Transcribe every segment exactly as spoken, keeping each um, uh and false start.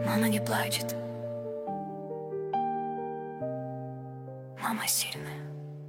Мама не плачет. Мама сильная.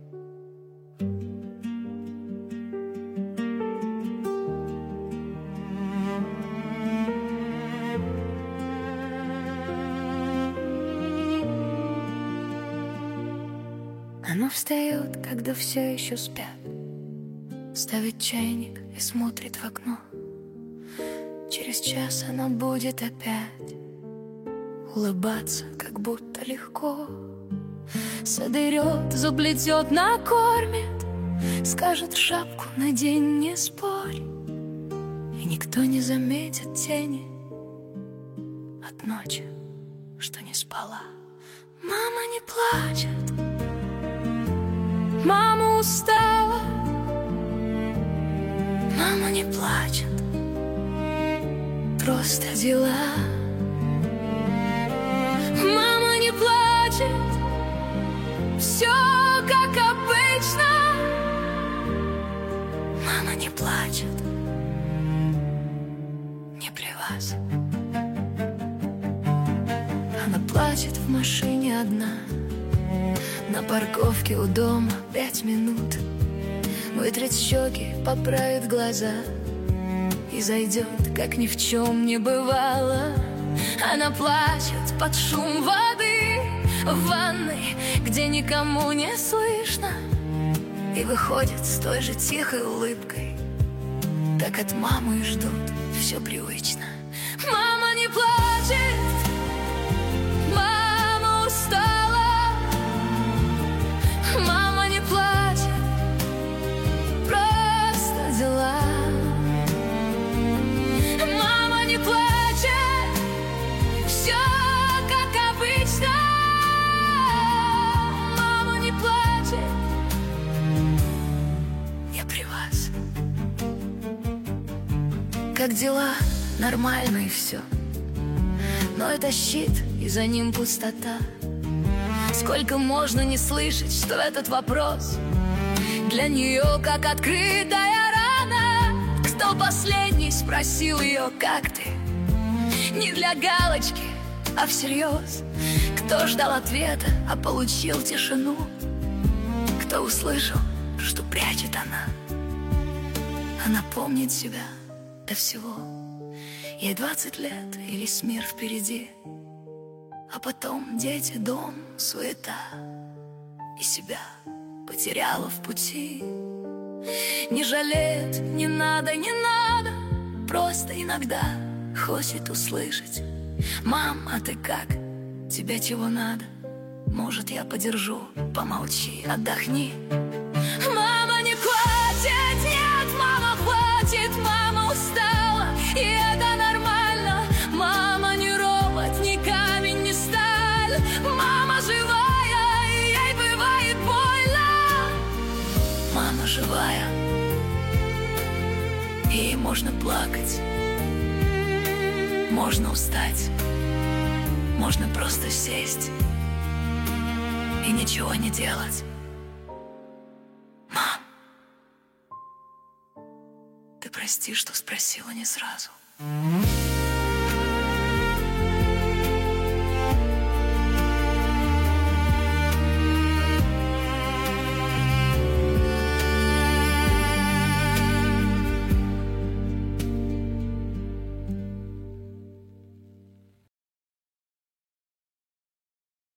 Она встает, когда все еще спят, ставит чайник и смотрит в окно. Через час она будет опять улыбаться, как будто легко. Соберет, заплетет, накормит, скажет: шапку надень, не спорь. И никто не заметит тени от ночи, что не спала. Мама не плачет, мама устала. Мама не плачет, просто дела. Мама не плачет, все как обычно. Мама не плачет, не при вас. Она плачет в машине одна, на парковке у дома пять минут. Вытрет щеки, поправит глаза и зайдет, как ни в чем не бывало. Она плачет под шум воды в ванной, где никому не слышно, и выходит с той же тихой улыбкой. Так от мамы и ждут, все привычно. Мама не плачет, мама устала. Мама не плачет, просто дела. Мама не плачет, все как обычно. Мама не плачет, я при вас. Как дела? Нормально и все. Но это щит, и за ним пустота. Сколько можно не слышать, что этот вопрос для нее как открытая рана. Кто последний спросил ее: как ты? Не для галочки, а всерьез. Кто ждал ответа, а получил тишину? Кто услышал, что прячет она? Она помнит себя до всего. Ей двадцать лет, и весь мир впереди. А потом дети, дом, суета, и себя потеряла в пути. Не жалеет, не надо, не надо, просто иногда хочет услышать: мам, а ты как? Тебе чего надо? Может, я подержу? Помолчи, отдохни. Мама не плачет, нет, мама хватит, мама устала, и это нормально. Мама не робот, не камень, не сталь. Мама живая, и ей бывает больно. Мама живая, и ей можно плакать, можно устать, можно просто сесть и ничего не делать. Мам, ты прости, что спросила не сразу.